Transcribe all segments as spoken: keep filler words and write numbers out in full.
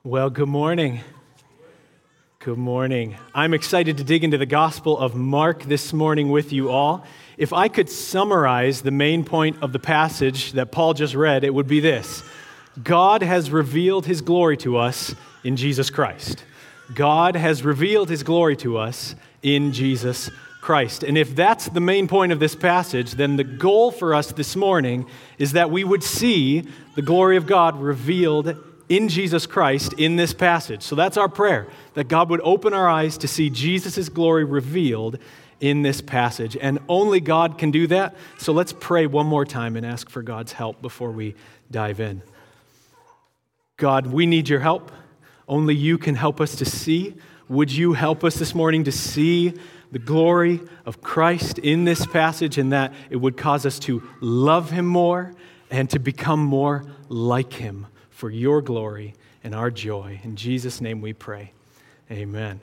Well, good morning. Good morning. I'm excited to dig into the Gospel of Mark this morning with you all. If I could summarize the main point of the passage that Paul just read, it would be this: God has revealed his glory to us in Jesus Christ. God has revealed his glory to us in Jesus Christ. And if that's the main point of this passage, then the goal for us this morning is that we would see the glory of God revealed in Jesus Christ in this passage. So that's our prayer, that God would open our eyes to see Jesus' glory revealed in this passage. And only God can do that. So let's pray one more time and ask for God's help before we dive in. God, we need your help. Only you can help us to see. Would you help us this morning to see the glory of Christ in this passage, and that it would cause us to love him more and to become more like him for your glory and our joy. In Jesus' name we pray. Amen.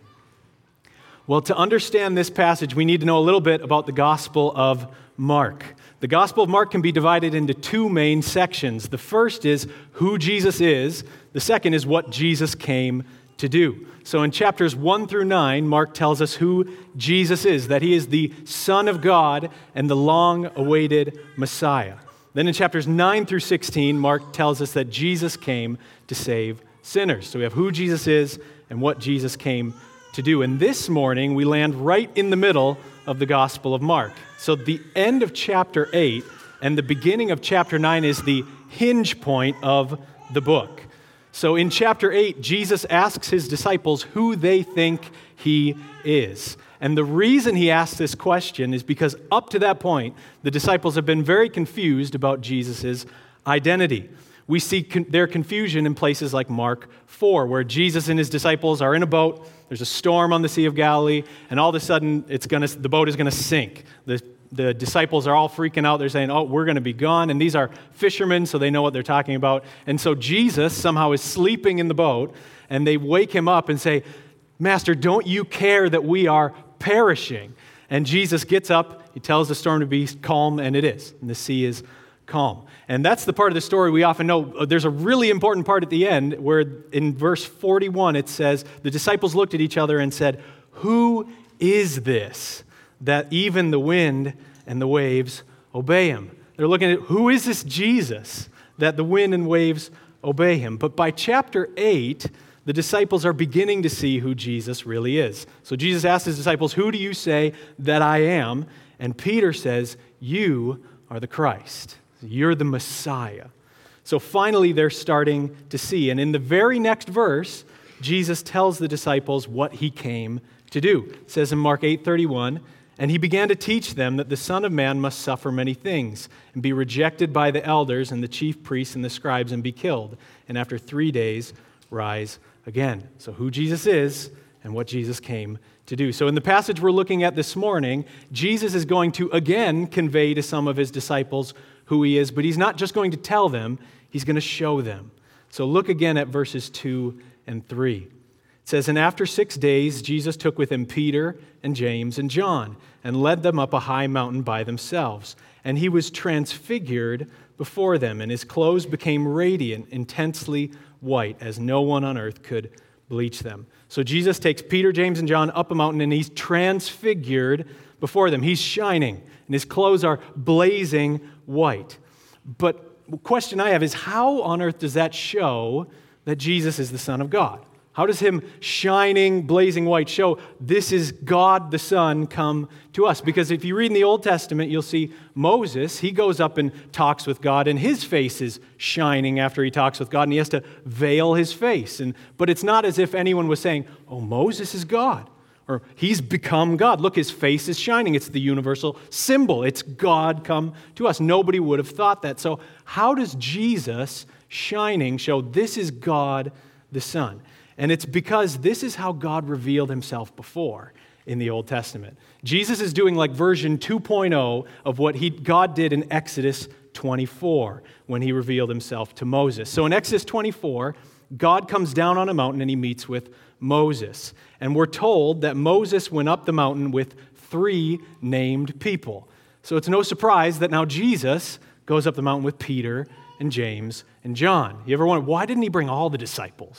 Well, to understand this passage, we need to know a little bit about the Gospel of Mark. The Gospel of Mark can be divided into two main sections. The first is who Jesus is. The second is what Jesus came to do. So in chapters one through nine, Mark tells us who Jesus is, that he is the Son of God and the long-awaited Messiah. Then in chapters nine through sixteen, Mark tells us that Jesus came to save sinners. So we have who Jesus is and what Jesus came to do. And this morning, we land right in the middle of the Gospel of Mark. So the end of chapter eight and the beginning of chapter nine is the hinge point of the book. So in chapter eight, Jesus asks his disciples who they think he is. And the reason he asks this question is because up to that point, the disciples have been very confused about Jesus' identity. We see con- their confusion in places like Mark four, where Jesus and his disciples are in a boat, there's a storm on the Sea of Galilee, and all of a sudden it's gonna, the boat is going to sink. The, the disciples are all freaking out. They're saying, oh, we're going to be gone. And these are fishermen, so they know what they're talking about. And so Jesus somehow is sleeping in the boat, and they wake him up and say, Master, don't you care that we are perishing? And Jesus gets up, he tells the storm to be calm, and it is. And the sea is calm. And that's the part of the story we often know. There's a really important part at the end where in verse forty-one it says, the disciples looked at each other and said, who is this that even the wind and the waves obey him? They're looking at, who is this Jesus that the wind and waves obey him? But by chapter eight, the disciples are beginning to see who Jesus really is. So Jesus asks his disciples, who do you say that I am? And Peter says, you are the Christ. You're the Messiah. So finally, they're starting to see. And in the very next verse, Jesus tells the disciples what he came to do. It says in Mark eight thirty-one, and he began to teach them that the Son of Man must suffer many things and be rejected by the elders and the chief priests and the scribes and be killed, and after three days rise again. So who Jesus is and what Jesus came to do. So in the passage we're looking at this morning, Jesus is going to again convey to some of his disciples who he is, but he's not just going to tell them, he's going to show them. So look again at verses two and three. It says, and after six days, Jesus took with him Peter and James and John and led them up a high mountain by themselves. And he was transfigured before them, and his clothes became radiant, intensely white, as no one on earth could bleach them. So Jesus takes Peter, James, and John up a mountain, and he's transfigured before them. He's shining, and his clothes are blazing white. But the question I have is, how on earth does that show that Jesus is the Son of God? How does him shining, blazing white show this is God the Son come to us? Because if you read in the Old Testament, you'll see Moses, he goes up and talks with God, and his face is shining after he talks with God, and he has to veil his face. And But it's not as if anyone was saying, oh, Moses is God, or he's become God. Look, his face is shining. It's the universal symbol. It's God come to us. Nobody would have thought that. So how does Jesus shining show this is God the Son? And it's because this is how God revealed himself before in the Old Testament. Jesus is doing like version two point oh of what he, God did in Exodus twenty-four when he revealed himself to Moses. So in Exodus twenty-four, God comes down on a mountain and he meets with Moses. And we're told that Moses went up the mountain with three named people. So it's no surprise that now Jesus goes up the mountain with Peter and James and John. You ever wonder, why didn't he bring all the disciples?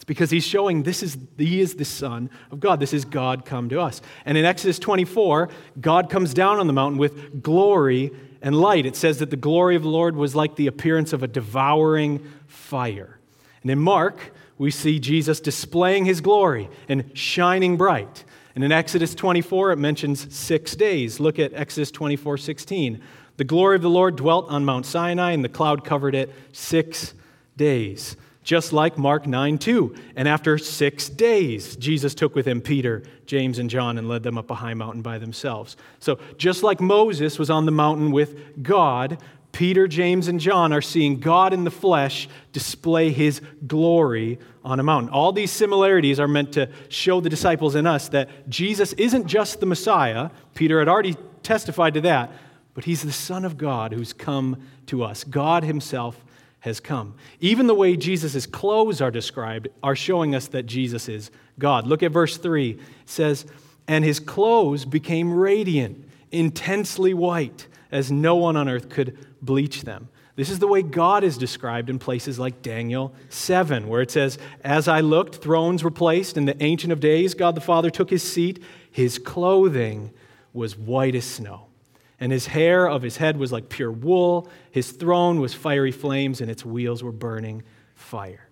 It's because he's showing this is he is the Son of God. This is God come to us. And in Exodus twenty-four, God comes down on the mountain with glory and light. It says that the glory of the Lord was like the appearance of a devouring fire. And in Mark, we see Jesus displaying his glory and shining bright. And in Exodus twenty-four, it mentions six days. Look at Exodus twenty-four sixteen. The glory of the Lord dwelt on Mount Sinai, and the cloud covered it six days. Just like Mark nine two. And after six days, Jesus took with him Peter, James, and John and led them up a high mountain by themselves. So just like Moses was on the mountain with God, Peter, James, and John are seeing God in the flesh display his glory on a mountain. All these similarities are meant to show the disciples and us that Jesus isn't just the Messiah. Peter had already testified to that, but he's the Son of God who's come to us. God himself has come. Even the way Jesus' clothes are described are showing us that Jesus is God. Look at verse three. It says, "And his clothes became radiant, intensely white, as no one on earth could bleach them." This is the way God is described in places like Daniel seven, where it says, "As I looked, thrones were placed, and the Ancient of Days, God the Father, took his seat. His clothing was white as snow, and his hair of his head was like pure wool. His throne was fiery flames, and its wheels were burning fire."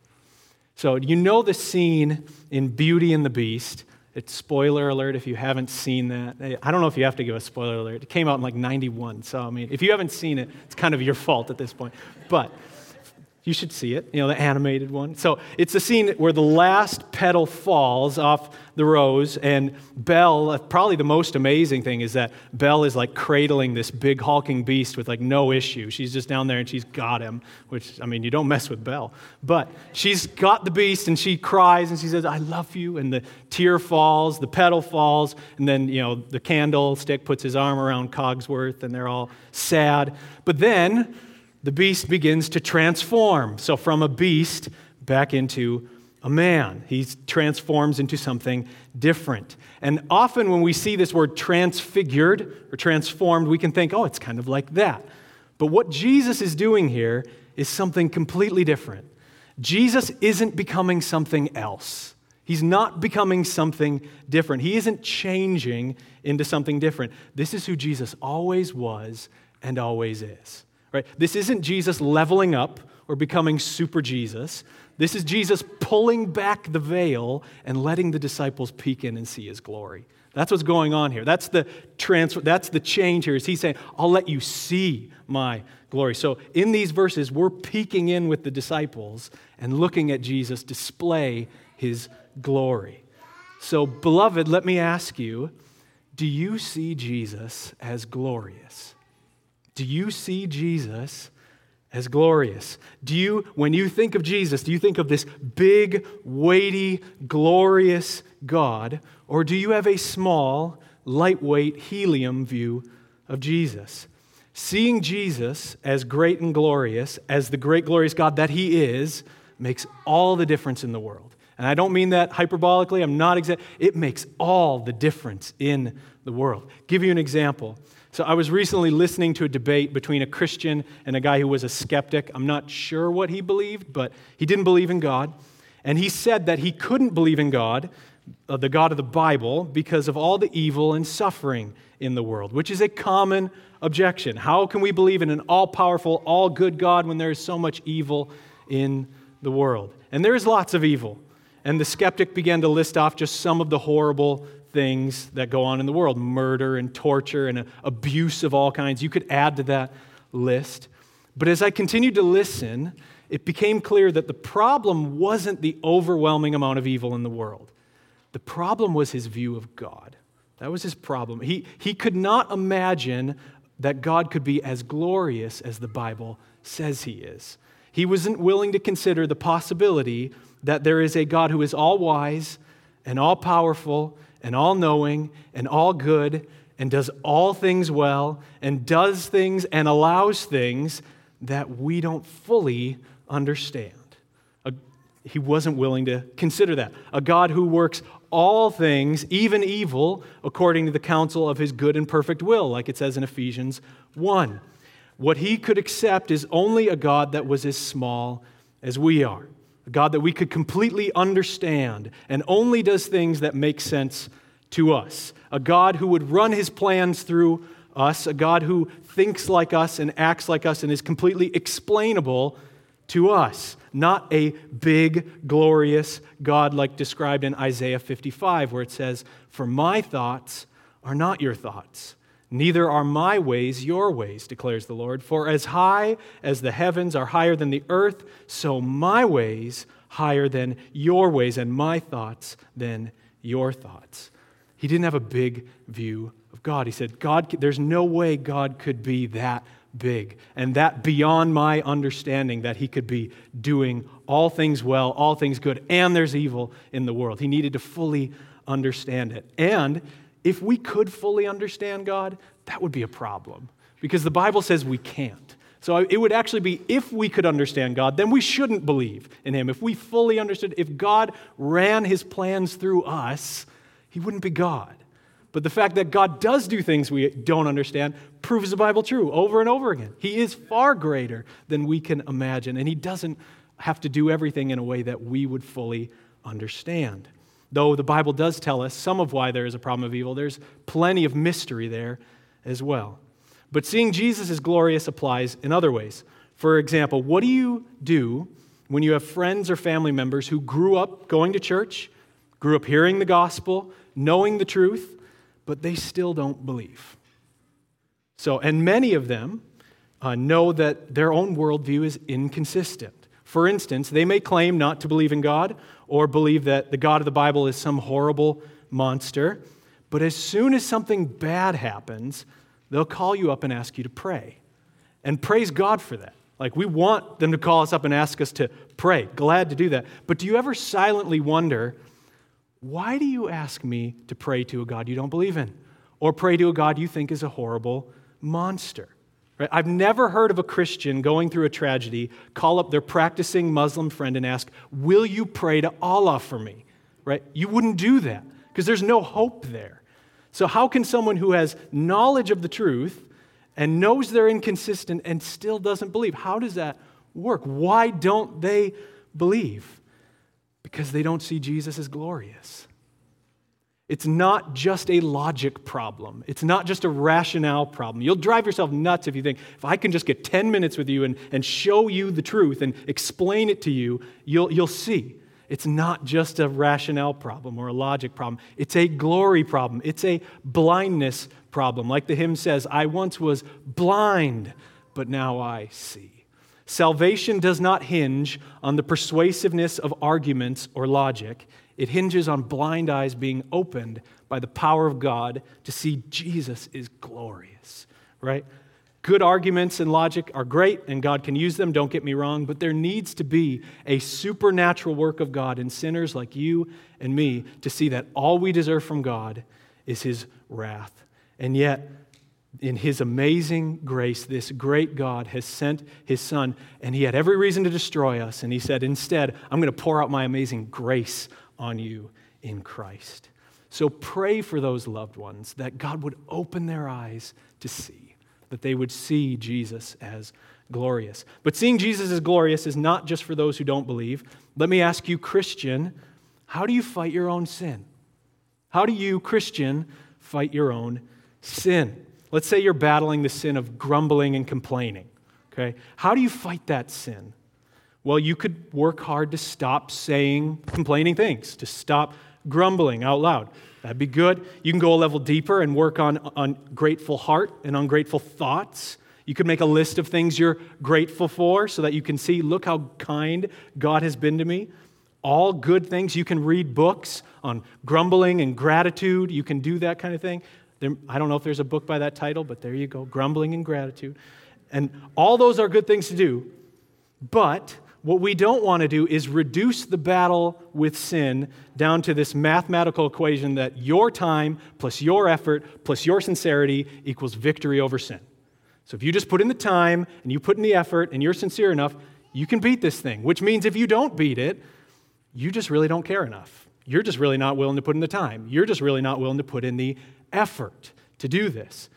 So you know the scene in Beauty and the Beast. It's spoiler alert if you haven't seen that. I don't know if you have to give a spoiler alert. It came out in like ninety-one, so I mean, if you haven't seen it, it's kind of your fault at this point. But you should see it, you know, the animated one. So it's the scene where the last petal falls off the rose, and Belle, probably the most amazing thing is that Belle is like cradling this big hulking beast with like no issue. She's just down there and she's got him, which, I mean, you don't mess with Belle. But she's got the beast and she cries and she says, "I love you," and the tear falls, the petal falls, and then, you know, the candlestick puts his arm around Cogsworth and they're all sad. But then the beast begins to transform. So from a beast back into a man. He transforms into something different. And often when we see this word transfigured or transformed, we can think, oh, it's kind of like that. But what Jesus is doing here is something completely different. Jesus isn't becoming something else. He's not becoming something different. He isn't changing into something different. This is who Jesus always was and always is. Right? This isn't Jesus leveling up or becoming super Jesus. This is Jesus pulling back the veil and letting the disciples peek in and see his glory. That's what's going on here. That's the transfer, that's the change here. Is he's saying, I'll let you see my glory. So in these verses, we're peeking in with the disciples and looking at Jesus display his glory. So, beloved, let me ask you, do you see Jesus as glorious? Do you see Jesus as glorious? Do you, when you think of Jesus, do you think of this big, weighty, glorious God, or do you have a small, lightweight, helium view of Jesus? Seeing Jesus as great and glorious, as the great, glorious God that he is, makes all the difference in the world. And I don't mean that hyperbolically. I'm not exact. It makes all the difference in the world. Give you an example. So I was recently listening to a debate between a Christian and a guy who was a skeptic. I'm not sure what he believed, but he didn't believe in God. And he said that he couldn't believe in God, uh, the God of the Bible, because of all the evil and suffering in the world, which is a common objection. How can we believe in an all-powerful, all-good God when there is so much evil in the world? And there is lots of evil. And the skeptic began to list off just some of the horrible things that go on in the world, murder and torture and abuse of all kinds. You could add to that list. But as I continued to listen, it became clear that the problem wasn't the overwhelming amount of evil in the world. The problem was his view of God. That was his problem. He, he could not imagine that God could be as glorious as the Bible says he is. He wasn't willing to consider the possibility that there is a God who is all-wise and all-powerful and all-knowing and all-good and does all things well and does things and allows things that we don't fully understand. A, he wasn't willing to consider that. A God who works all things, even evil, according to the counsel of his good and perfect will, like it says in Ephesians one. What he could accept is only a God that was as small as we are. a God that we could completely understand and only does things that make sense to us, a God who would run his plans through us, a God who thinks like us and acts like us and is completely explainable to us, not a big, glorious God like described in Isaiah fifty-five, where it says, "For my thoughts are not your thoughts, neither are my ways your ways, declares the Lord. For as high as the heavens are higher than the earth, so my ways higher than your ways, and my thoughts than your thoughts." He didn't have a big view of God. He said, God, there's no way God could be that big and that beyond my understanding that he could be doing all things well, all things good, and there's evil in the world. He needed to fully understand it. And if we could fully understand God, that would be a problem because the Bible says we can't. So it would actually be if we could understand God, then we shouldn't believe in him. If we fully understood, if God ran his plans through us, he wouldn't be God. But the fact that God does do things we don't understand proves the Bible true over and over again. He is far greater than we can imagine, and he doesn't have to do everything in a way that we would fully understand. Though the Bible does tell us some of why there is a problem of evil, there's plenty of mystery there as well. But seeing Jesus as glorious applies in other ways. For example, what do you do when you have friends or family members who grew up going to church, grew up hearing the gospel, knowing the truth, but they still don't believe? So, and many of them uh, know that their own worldview is inconsistent. For instance, they may claim not to believe in God or believe that the God of the Bible is some horrible monster, but as soon as something bad happens, they'll call you up and ask you to pray. And praise God for that. Like, we want them to call us up and ask us to pray. Glad to do that. But do you ever silently wonder, why do you ask me to pray to a God you don't believe in? Or pray to a God you think is a horrible monster? Right? I've never heard of a Christian going through a tragedy, call up their practicing Muslim friend and ask, will you pray to Allah for me? Right? You wouldn't do that because there's no hope there. So how can someone who has knowledge of the truth and knows they're inconsistent and still doesn't believe, how does that work? Why don't they believe? Because they don't see Jesus as glorious. It's not just a logic problem. It's not just a rationale problem. You'll drive yourself nuts if you think, if I can just get ten minutes with you and, and show you the truth and explain it to you, you'll, you'll see. It's not just a rationale problem or a logic problem. It's a glory problem. It's a blindness problem. Like the hymn says, I once was blind, but now I see. Salvation does not hinge on the persuasiveness of arguments or logic. It hinges on blind eyes being opened by the power of God to see Jesus is glorious, right? Good arguments and logic are great, and God can use them, don't get me wrong, but there needs to be a supernatural work of God in sinners like you and me to see that all we deserve from God is his wrath. And yet, in his amazing grace, this great God has sent his Son, and he had every reason to destroy us. And he said, instead, I'm going to pour out my amazing grace on you in Christ. So pray for those loved ones that God would open their eyes to see, that they would see Jesus as glorious. But seeing Jesus as glorious is not just for those who don't believe. Let me ask you, Christian, how do you fight your own sin? How do you, Christian, fight your own sin? Let's say you're battling the sin of grumbling and complaining, okay? How do you fight that sin? Well, you could work hard to stop saying complaining things, to stop grumbling out loud. That'd be good. You can go a level deeper and work on ungrateful heart and ungrateful thoughts. You could make a list of things you're grateful for so that you can see, look how kind God has been to me. All good things. You can read books on grumbling and gratitude. You can do that kind of thing. There, I don't know if there's a book by that title, but there you go, Grumbling and Gratitude. And all those are good things to do, but what we don't want to do is reduce the battle with sin down to this mathematical equation that your time plus your effort plus your sincerity equals victory over sin. So if you just put in the time and you put in the effort and you're sincere enough, you can beat this thing, which means if you don't beat it, you just really don't care enough. You're just really not willing to put in the time. You're just really not willing to put in the effort to do this.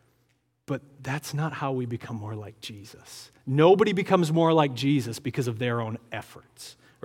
But that's not how we become more like Jesus. Nobody becomes more like Jesus because of their own efforts.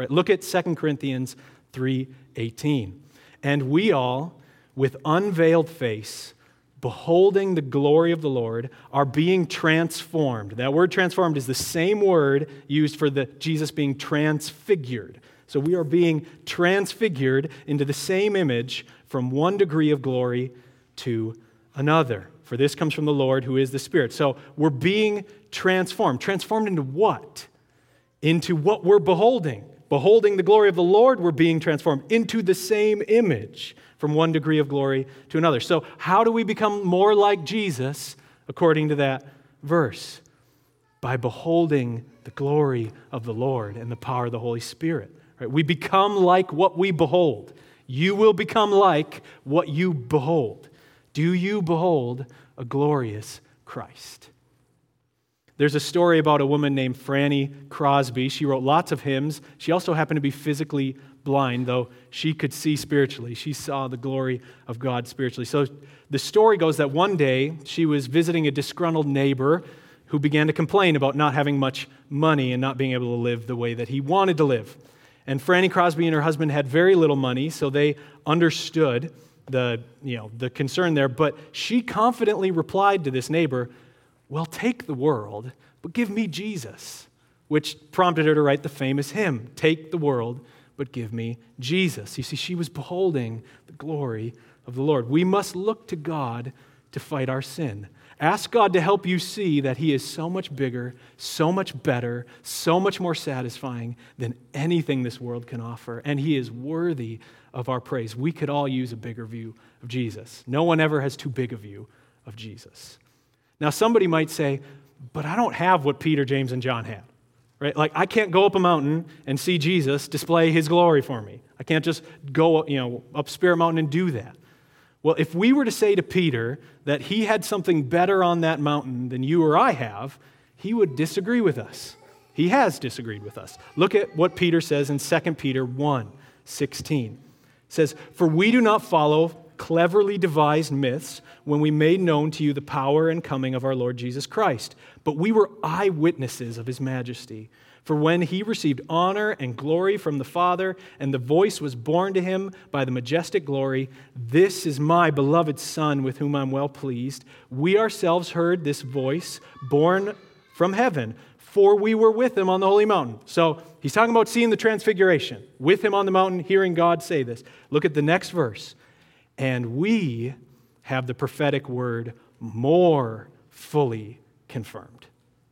Right? Look at Second Corinthians three eighteen. And we all, with unveiled face, beholding the glory of the Lord, are being transformed. That word transformed is the same word used for the Jesus being transfigured. So we are being transfigured into the same image from one degree of glory to another. For this comes from the Lord who is the Spirit. So we're being transformed. Transformed into what? Into what we're beholding. Beholding the glory of the Lord, we're being transformed into the same image from one degree of glory to another. So how do we become more like Jesus according to that verse? By beholding the glory of the Lord and the power of the Holy Spirit. Right? We become like what we behold. You will become like what you behold. Do you behold a glorious Christ? There's a story about a woman named Franny Crosby. She wrote lots of hymns. She also happened to be physically blind, though she could see spiritually. She saw the glory of God spiritually. So the story goes that one day she was visiting a disgruntled neighbor who began to complain about not having much money and not being able to live the way that he wanted to live. And Franny Crosby and her husband had very little money, so they understood the, you know, the concern there. But she confidently replied to this neighbor, "Well, take the world, but give me Jesus," which prompted her to write the famous hymn, "Take the world, but give me Jesus." You see, she was beholding the glory of the Lord. We must look to God to fight our sin. Ask God to help you see that He is so much bigger, so much better, so much more satisfying than anything this world can offer, and He is worthy of our praise. We could all use a bigger view of Jesus. No one ever has too big a view of Jesus. Now, somebody might say, but I don't have what Peter, James, and John had. Right? Like, I can't go up a mountain and see Jesus display His glory for me. I can't just go, you know, up Spirit Mountain and do that. Well, if we were to say to Peter that he had something better on that mountain than you or I have, he would disagree with us. He has disagreed with us. Look at what Peter says in Second Peter one sixteen. It says, "For we do not follow cleverly devised myths when we made known to you the power and coming of our Lord Jesus Christ, but we were eyewitnesses of His majesty. For when He received honor and glory from the Father, and the voice was borne to Him by the majestic glory, 'This is my beloved Son with whom I'm well pleased,' we ourselves heard this voice borne from heaven, for we were with Him on the holy mountain." So he's talking about seeing the transfiguration, with Him on the mountain, hearing God say this. Look at the next verse. "And we have the prophetic word more fully confirmed,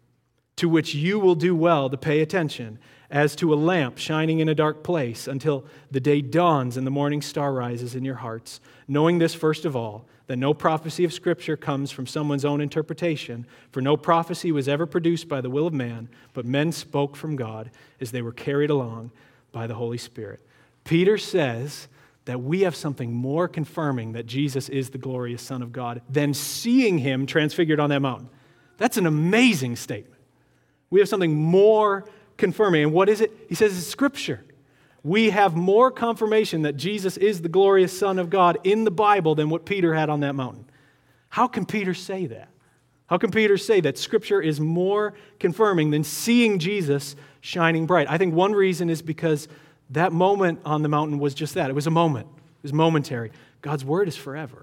to which you will do well to pay attention, as to a lamp shining in a dark place until the day dawns and the morning star rises in your hearts, knowing this first of all, that no prophecy of Scripture comes from someone's own interpretation, for no prophecy was ever produced by the will of man, but men spoke from God as they were carried along by the Holy Spirit." Peter says that we have something more confirming that Jesus is the glorious Son of God than seeing Him transfigured on that mountain. That's an amazing statement. We have something more confirming. And what is it? He says it's Scripture. We have more confirmation that Jesus is the glorious Son of God in the Bible than what Peter had on that mountain. How can Peter say that? How can Peter say that Scripture is more confirming than seeing Jesus shining bright? I think one reason is because that moment on the mountain was just that. It was a moment. It was momentary. God's Word is forever.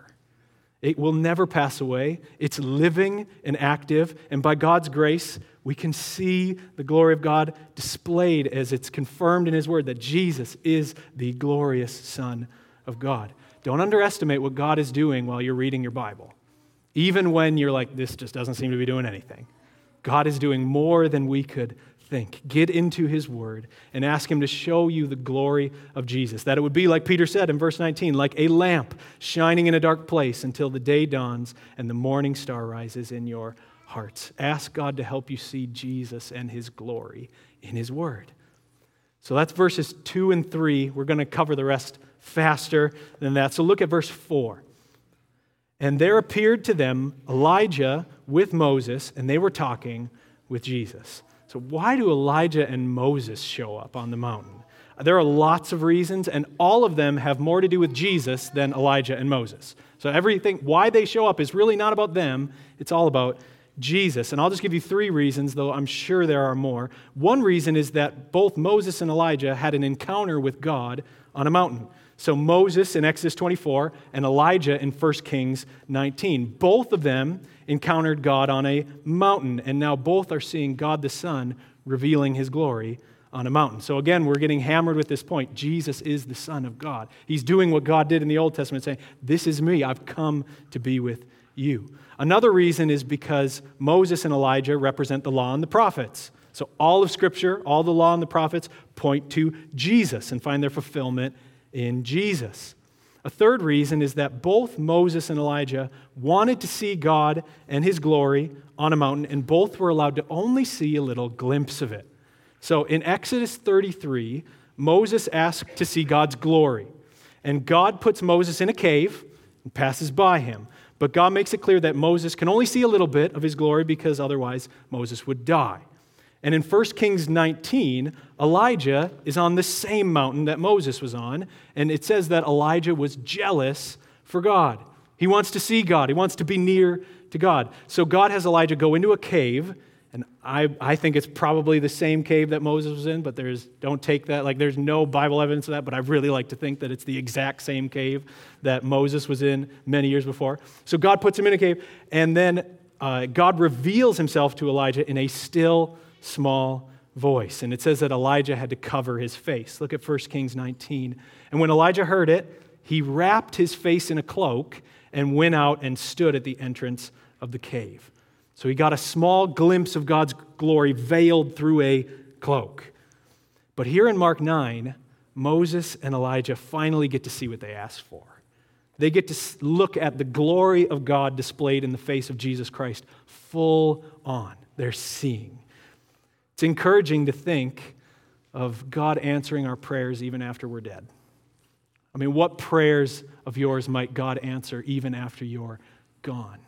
It will never pass away. It's living and active. And by God's grace, we can see the glory of God displayed as it's confirmed in His Word that Jesus is the glorious Son of God. Don't underestimate what God is doing while you're reading your Bible. Even when you're like, this just doesn't seem to be doing anything. God is doing more than we could think. Get into His Word and ask Him to show you the glory of Jesus. That it would be, like Peter said in verse nineteen, like a lamp shining in a dark place until the day dawns and the morning star rises in your hearts. Ask God to help you see Jesus and His glory in His Word. So that's verses two and three. We're going to cover the rest faster than that. So look at verse four. "And there appeared to them Elijah with Moses, and they were talking with Jesus." So why do Elijah and Moses show up on the mountain? There are lots of reasons, and all of them have more to do with Jesus than Elijah and Moses. So everything, why they show up is really not about them. It's all about Jesus. And I'll just give you three reasons, though I'm sure there are more. One reason is that both Moses and Elijah had an encounter with God on a mountain. So Moses in Exodus twenty-four and Elijah in First Kings nineteen. Both of them encountered God on a mountain, and now both are seeing God the Son revealing his glory on a mountain. So again, we're getting hammered with this point. Jesus is the Son of God. He's doing what God did in the Old Testament, saying, this is me. I've come to be with you. Another reason is because Moses and Elijah represent the law and the prophets. So all of Scripture, all the law and the prophets point to Jesus and find their fulfillment in Jesus. A third reason is that both Moses and Elijah wanted to see God and his glory on a mountain, and both were allowed to only see a little glimpse of it. So in Exodus thirty-three, Moses asked to see God's glory, and God puts Moses in a cave and passes by him. But God makes it clear that Moses can only see a little bit of his glory because otherwise Moses would die. And in First Kings nineteen, Elijah is on the same mountain that Moses was on, and it says that Elijah was jealous for God. He wants to see God. He wants to be near to God. So God has Elijah go into a cave, and I, I think it's probably the same cave that Moses was in, but there's don't take that, like there's no Bible evidence of that, but I really like to think that it's the exact same cave that Moses was in many years before. So God puts him in a cave, and then uh, God reveals himself to Elijah in a still small voice. And it says that Elijah had to cover his face. Look at First Kings nineteen. And when Elijah heard it, he wrapped his face in a cloak and went out and stood at the entrance of the cave. So he got a small glimpse of God's glory veiled through a cloak. But here in Mark nine, Moses and Elijah finally get to see what they asked for. They get to look at the glory of God displayed in the face of Jesus Christ full on. They're seeing. It's encouraging to think of God answering our prayers even after we're dead. I mean, what prayers of yours might God answer even after you're gone?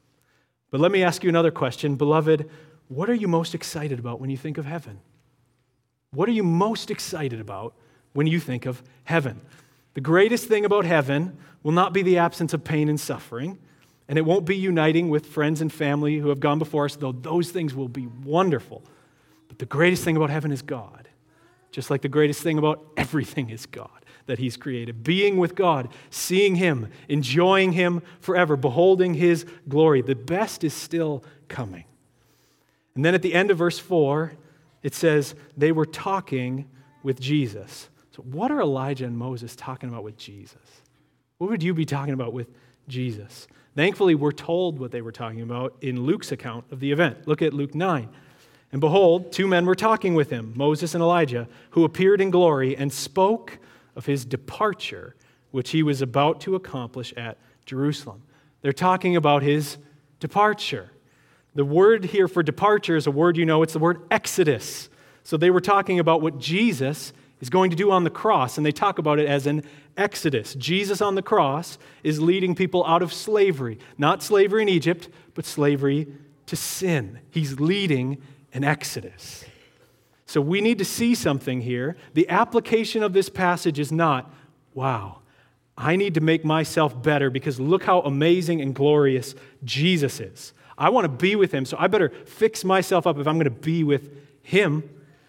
But let me ask you another question. Beloved, what are you most excited about when you think of heaven? What are you most excited about when you think of heaven? The greatest thing about heaven will not be the absence of pain and suffering, and it won't be uniting with friends and family who have gone before us, though those things will be wonderful. But the greatest thing about heaven is God, just like the greatest thing about everything is God that he's created. Being with God, seeing him, enjoying him forever, beholding his glory. The best is still coming. And then at the end of verse four, it says, they were talking with Jesus. So what are Elijah and Moses talking about with Jesus? What would you be talking about with Jesus? Thankfully, we're told what they were talking about in Luke's account of the event. Look at Luke nine. And behold, two men were talking with him, Moses and Elijah, who appeared in glory and spoke of his departure, which he was about to accomplish at Jerusalem. They're talking about his departure. The word here for departure is a word you know, it's the word exodus. So they were talking about what Jesus is going to do on the cross, and they talk about it as an exodus. Jesus on the cross is leading people out of slavery, not slavery in Egypt, but slavery to sin. He's leading an exodus. So we need to see something here. The application of this passage is not, wow, I need to make myself better because look how amazing and glorious Jesus is. I want to be with him, so I better fix myself up if I'm going to be with him.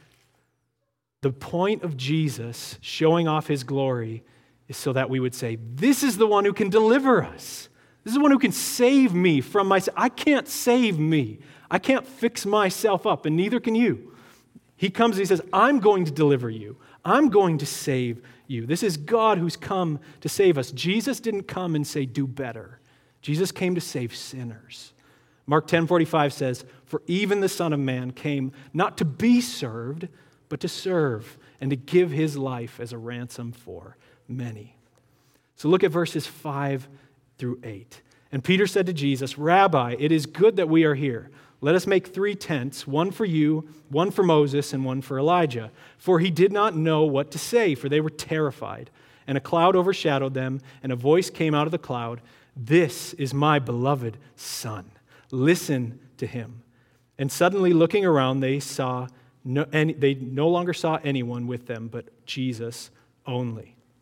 The point of Jesus showing off his glory is so that we would say, this is the one who can deliver us. This is the one who can save me from myself. I can't save me. I can't fix myself up, and neither can you. He comes and he says, I'm going to deliver you. I'm going to save you. This is God who's come to save us. Jesus didn't come and say, do better. Jesus came to save sinners. Mark ten forty-five says, for even the Son of Man came not to be served, but to serve and to give his life as a ransom for many. So look at verses five through eight. And Peter said to Jesus, Rabbi, it is good that we are here. Let us make three tents, one for you, one for Moses, and one for Elijah. For he did not know what to say, for they were terrified. And a cloud overshadowed them, and a voice came out of the cloud, this is my beloved Son. Listen to him. And suddenly looking around, they saw no, any, they no longer saw anyone with them, but Jesus only.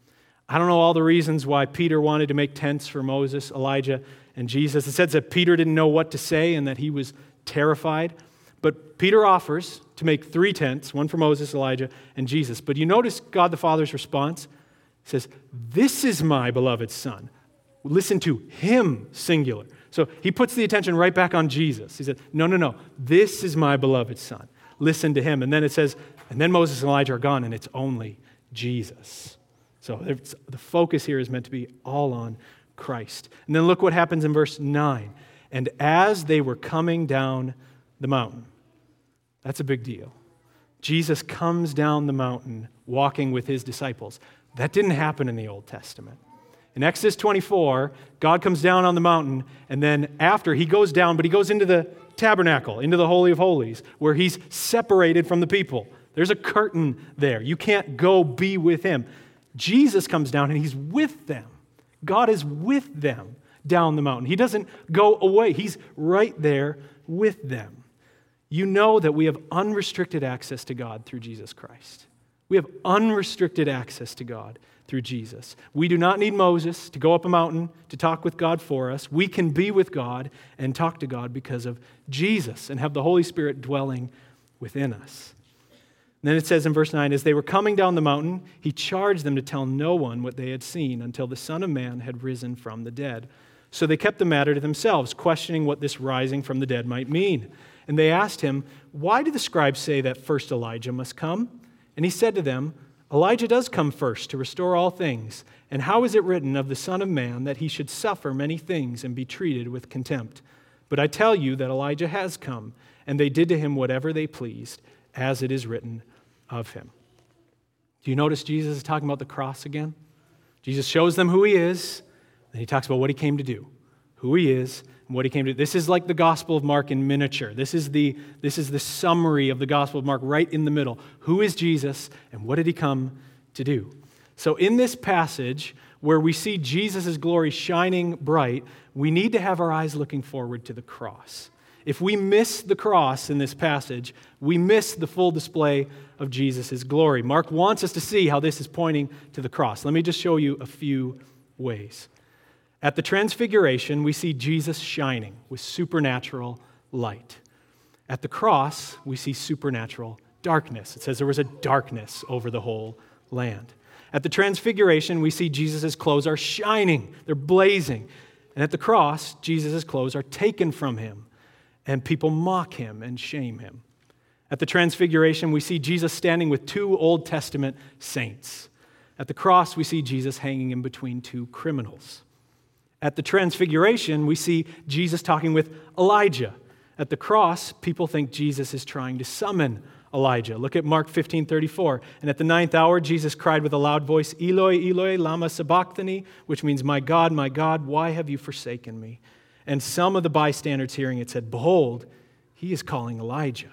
I don't know all the reasons why Peter wanted to make tents for Moses, Elijah, and Jesus. It says that Peter didn't know what to say and that he was terrified. But Peter offers to make three tents, one for Moses, Elijah, and Jesus. But you notice God the Father's response? He says, "This is my beloved Son. Listen to him," singular. So he puts the attention right back on Jesus. He said, no, no, no, this is my beloved Son. Listen to him. And then it says, and then Moses and Elijah are gone, and it's only Jesus. So the focus here is meant to be all on Christ. And then look what happens in verse nine. And as they were coming down the mountain, that's a big deal. Jesus comes down the mountain walking with his disciples. That didn't happen in the Old Testament. In Exodus twenty-four, God comes down on the mountain, and then after he goes down, but he goes into the tabernacle, into the Holy of Holies, where he's separated from the people. There's a curtain there. You can't go be with him. Jesus comes down and he's with them. God is with them down the mountain. He doesn't go away. He's right there with them. You know that we have unrestricted access to God through Jesus Christ. We have unrestricted access to God through Jesus. We do not need Moses to go up a mountain to talk with God for us. We can be with God and talk to God because of Jesus and have the Holy Spirit dwelling within us. And then it says in verse nine, as they were coming down the mountain, he charged them to tell no one what they had seen until the Son of Man had risen from the dead. So they kept the matter to themselves, questioning what this rising from the dead might mean. And they asked him, why do the scribes say that first Elijah must come? And he said to them, Elijah does come first to restore all things. And how is it written of the Son of Man that he should suffer many things and be treated with contempt? But I tell you that Elijah has come, and they did to him whatever they pleased, as it is written of him. Do you notice Jesus is talking about the cross again? Jesus shows them who he is, and he talks about what he came to do, who he is, and what he came to do. This is like the Gospel of Mark in miniature. This is the, this is the summary of the Gospel of Mark right in the middle. Who is Jesus, and what did he come to do? So in this passage, where we see Jesus' glory shining bright, we need to have our eyes looking forward to the cross. If we miss the cross in this passage, we miss the full display of Jesus' glory. Mark wants us to see how this is pointing to the cross. Let me just show you a few ways. At the Transfiguration, we see Jesus shining with supernatural light. At the cross, we see supernatural darkness. It says there was a darkness over the whole land. At the Transfiguration, we see Jesus' clothes are shining. They're blazing. And at the cross, Jesus' clothes are taken from him. And people mock him and shame him. At the Transfiguration, we see Jesus standing with two Old Testament saints. At the cross, we see Jesus hanging in between two criminals. At the Transfiguration, we see Jesus talking with Elijah. At the cross, people think Jesus is trying to summon Elijah. Look at Mark fifteen thirty-four. And at the ninth hour, Jesus cried with a loud voice, Eloi, Eloi, lama sabachthani, which means, my God, my God, why have you forsaken me? And some of the bystanders hearing it said, behold, he is calling Elijah,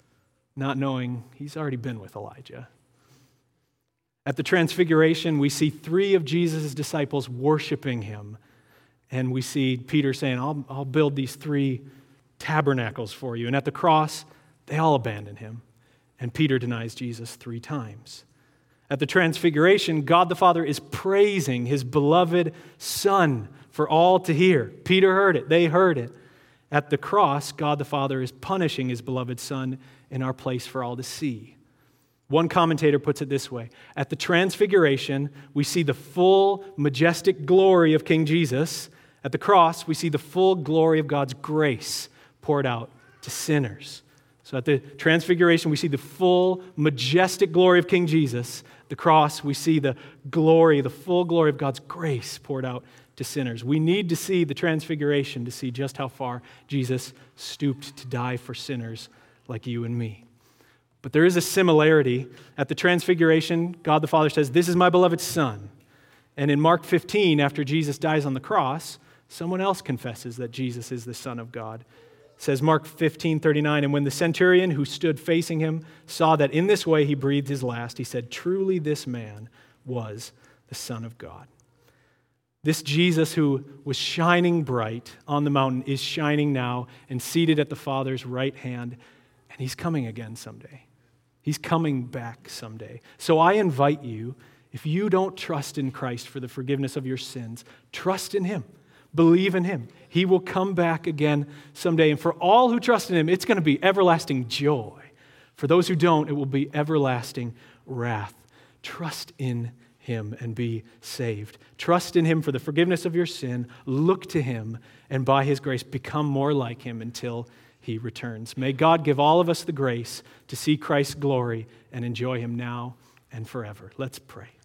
not knowing he's already been with Elijah. At the Transfiguration, we see three of Jesus' disciples worshiping him. And we see Peter saying, I'll, I'll build these three tabernacles for you. And at the cross, they all abandon him. And Peter denies Jesus three times. At the Transfiguration, God the Father is praising his beloved Son for all to hear. Peter heard it. They heard it. At the cross, God the Father is punishing his beloved Son in our place for all to see. One commentator puts it this way. At the Transfiguration, we see the full, majestic glory of King Jesus. At the cross, we see the full glory of God's grace poured out to sinners. So at the Transfiguration, we see the full, majestic glory of King Jesus. At the cross, we see the glory, the full glory of God's grace poured out to sinners. We need to see the Transfiguration to see just how far Jesus stooped to die for sinners like you and me. But there is a similarity. At the Transfiguration, God the Father says, this is my beloved Son. And in Mark fifteen, after Jesus dies on the cross, someone else confesses that Jesus is the Son of God. It says Mark fifteen thirty-nine, and when the centurion who stood facing him saw that in this way he breathed his last, he said, truly this man was the Son of God. This Jesus who was shining bright on the mountain is shining now and seated at the Father's right hand, and he's coming again someday. He's coming back someday. So I invite you, If you don't trust in Christ for the forgiveness of your sins, trust in him. Believe in him. He will come back again someday. And for all who trust in him, it's going to be everlasting joy. For those who don't, it will be everlasting wrath. Trust in him and be saved. Trust in him for the forgiveness of your sin. Look to him, and by his grace, become more like him until he returns. May God give all of us the grace to see Christ's glory and enjoy him now and forever. Let's pray.